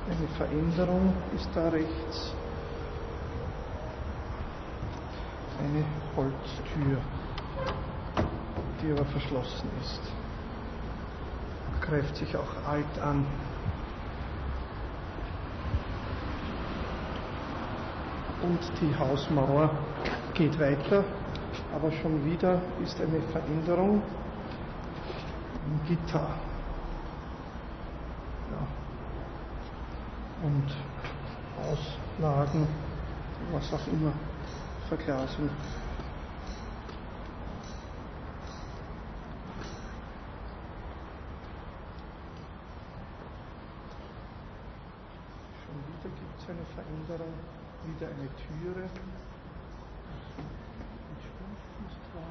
Eine Veränderung ist da rechts. Eine Holztür, die aber verschlossen ist. Greift sich auch alt an. Und die Hausmauer geht weiter, aber schon wieder ist eine Veränderung im Gitter. Ja. Und Auslagen, was auch immer, Verglasung. Schon wieder gibt es eine Veränderung, wieder eine Türe. Ein Stumpf ist da.